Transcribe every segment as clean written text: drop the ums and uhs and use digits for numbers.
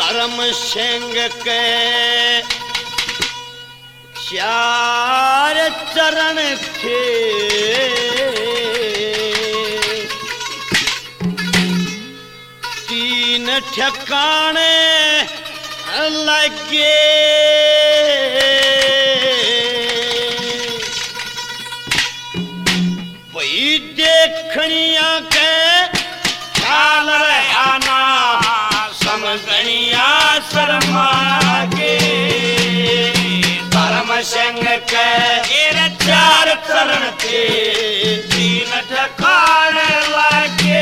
धर्म सिंह के चार चरण थे, तीन ठिकाने लगे, वही देखनिया के ख्याल रहना, समझनिया शर्मा के। धर्म सिंह के चार चरण थे, तीन ठिकाने लगे,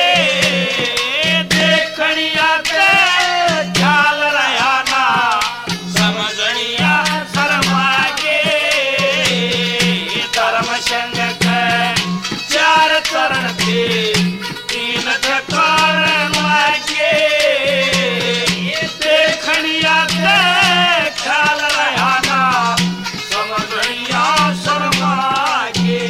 देखनिया के ख्याल रहना, समझनिया शर्मा के। धर्म सिंह के चार चरण थे, तीन ठिकाने लगे, देखनिया के ख्याल रहना, समझनिया शर्मा के।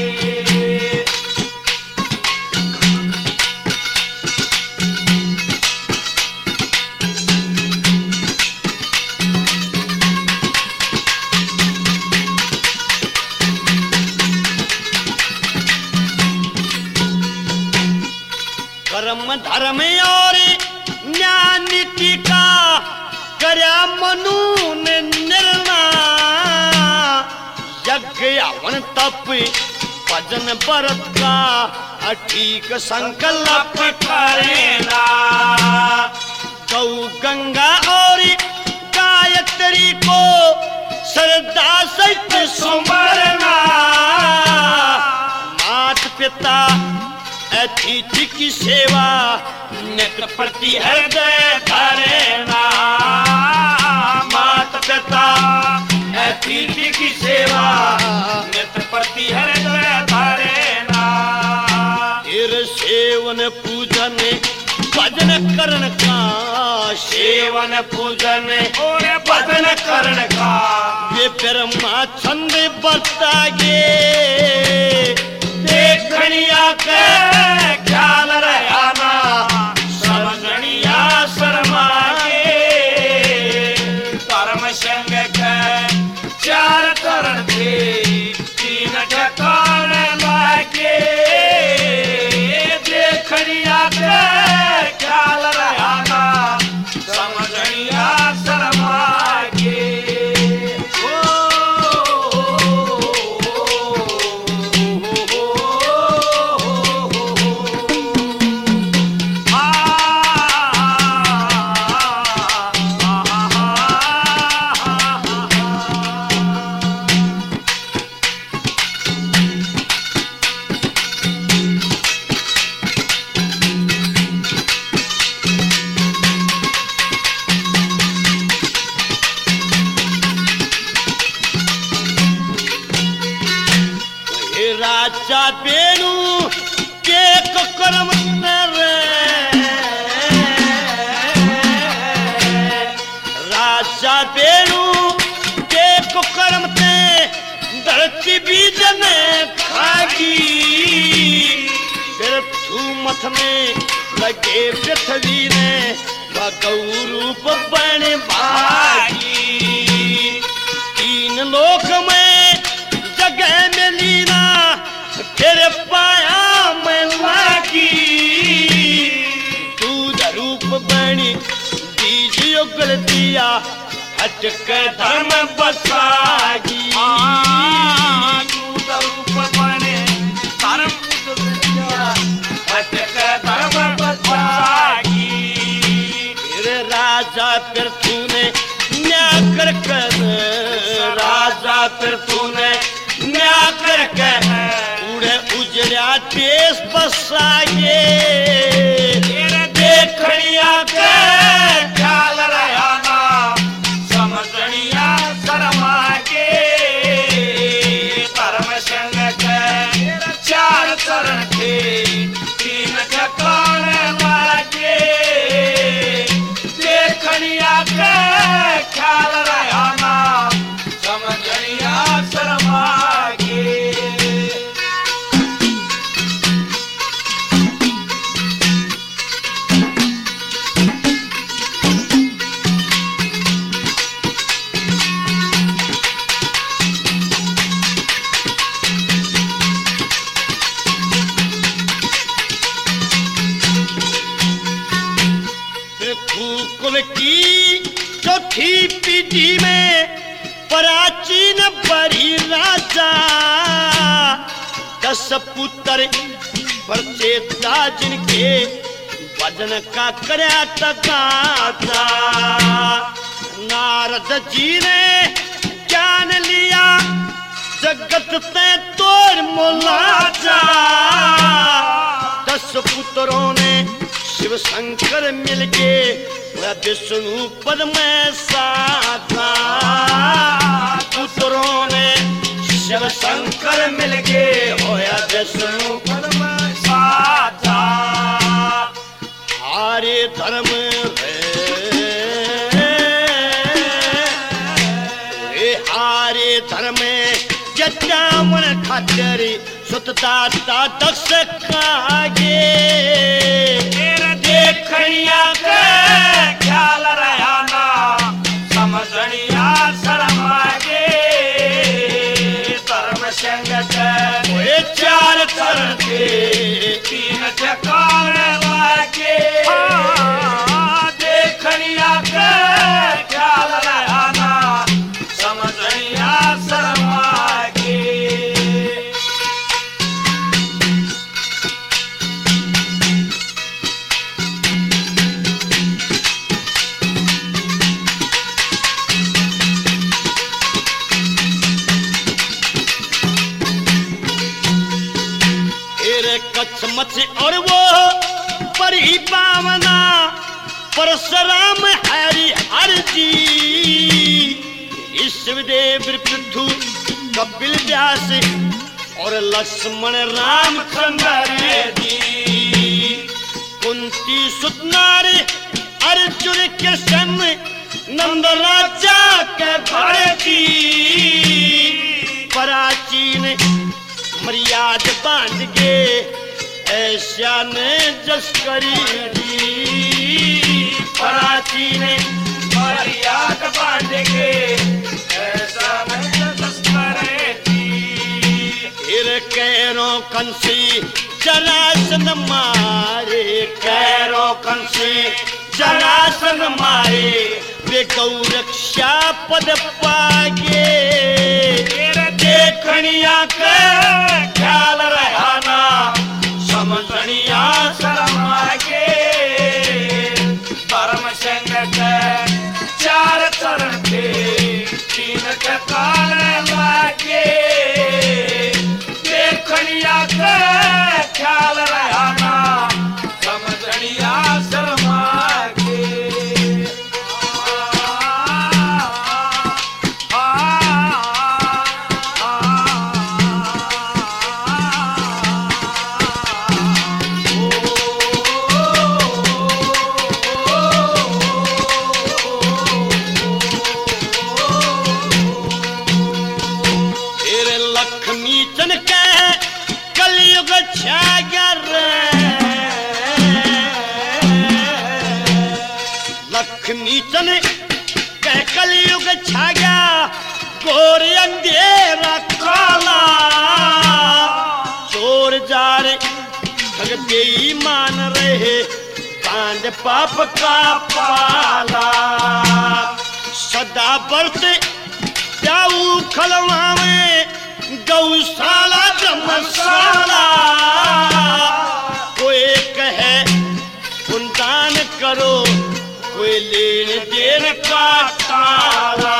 कर्म धर्म और न्याय नीति का कर्या मनु ने निर्णय, यज्ञ हवन तप भजन व्रत का ठीक संकल्प करेना। गौ गंगा और गायत्री को श्रद्धा सहित सुमरना, मात पिता अतिथि की सेवा नित प्रति हृदय धरना। माता पिता अतिथि की सेवा नित प्रति हृदय धरना। फिर सेवन पूजन भजन करण का, सेवन पूजन और भजन करण का, वे ब्रह्मा छंद बतागे, देखनिया के ख्याल रहना, समझनिया शर्मा के। धर्म सिंह के चार चरण थे, तीन ठिकाने लगे, देखनिया के ख्याल रहना, समझनिया शर्मा के। राजा बेनु के कर्म राजा बेनु के कर्म ते धरती बीज में खागी, फिर मथ में लगे पृथ्वी ने भगौ रूप बन भागी। तीन लोक में जगह में लीना, फिर पाया मैं लागी, दूध रूप बनी बीज युगल दिया, हटक धर्म बसागी। दूध रूप बने धर्म दिया, हटक धर्म बसागी। फिर राजा फिर तूने न्याय कर, राजा फिर तूने न्याय करके उड़े उजड़ा देश बसागे, देखनिया के ख्याल रहना, समझनिया शर्मा के। धर्म सिंह के चार चरण थे, तीन ठिकाने लगे, देखनिया के ख्याल रहना, समझनिया शर्मा के। कुल की चौथी पीढ़ी में प्राचीन बड़ी राजा 10 पुत्र परचेता जिनके वजन का करया तकाता। नारद जी ने जान लिया जगत ते तोड़ मुलाजा। 10 पुत्रों ने शिव शंकर मिलके विष्णु पद में साधा। पुत्रों ने शिव शंकर मिलके होया विष्णु पद में साधा। हारे धर्म हारे धर्म जटावन खातरी सुतदाता दक्ष कागे। देखनिया के ख्याल रहा ना समझनिया शर्मागे। धर्म संगत वे 4 चरण के 3 ठिकाने लागे। देखनिया के ख्याल रहा ना समझनिया शर्मागे। कच्छ मच्छ और वो परी पावना परशुराम हरि हर जी। ईश्वरदेव पृथु कपिल व्यास और लक्ष्मण रामचंद्र जी। कुंती सुतनारी अर्जुन कृष्ण नंद राजा के भरती। प्राचीन मर्याद बांध के ऐसा ने जस्करी दी। प्राचीन मर्याद बांध के ऐसा ने जस्करी दी। फिर कैरो कंसी जलासन मारे। कैरो कंसी जलासन मारे वे गौरक्षा पद पागे। देखनिया के ख्याल रहा ना समझनिया शर्मागे। धर्म संगत 4 चरण के 3 ठिकाने लागे। देखनिया के ख्याल रहा ना समझनिया शर्मागे। कलयुग छागर लक्ष्मी चन कह कलयुग छा गया। घोर अंधेरा काला चोर जार ठग बेईमान रहे कांड पाप का पाला। सदा बरते जाऊ खलवा में गौशाला धर्मशाला। कोई कहे दान करो कोई लेन देन का ताला।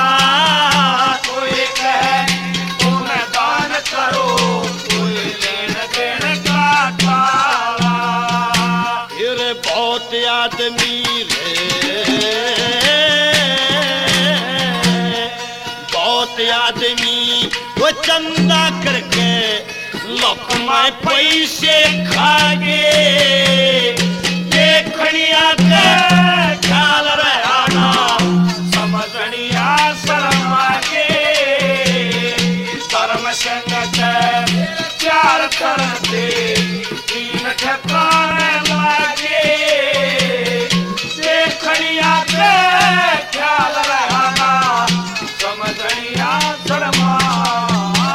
कोई कहे तुम दान करो कोई लेन देन का ताला। फिर बहुत आदमी बहुत आदमी वो चंदा करके लकमा पैसे खागे। देखनिया के ख्याल रहा ना समझनिया शर्मागे। धर्म संगत 4 चरण के 3 ठिकाने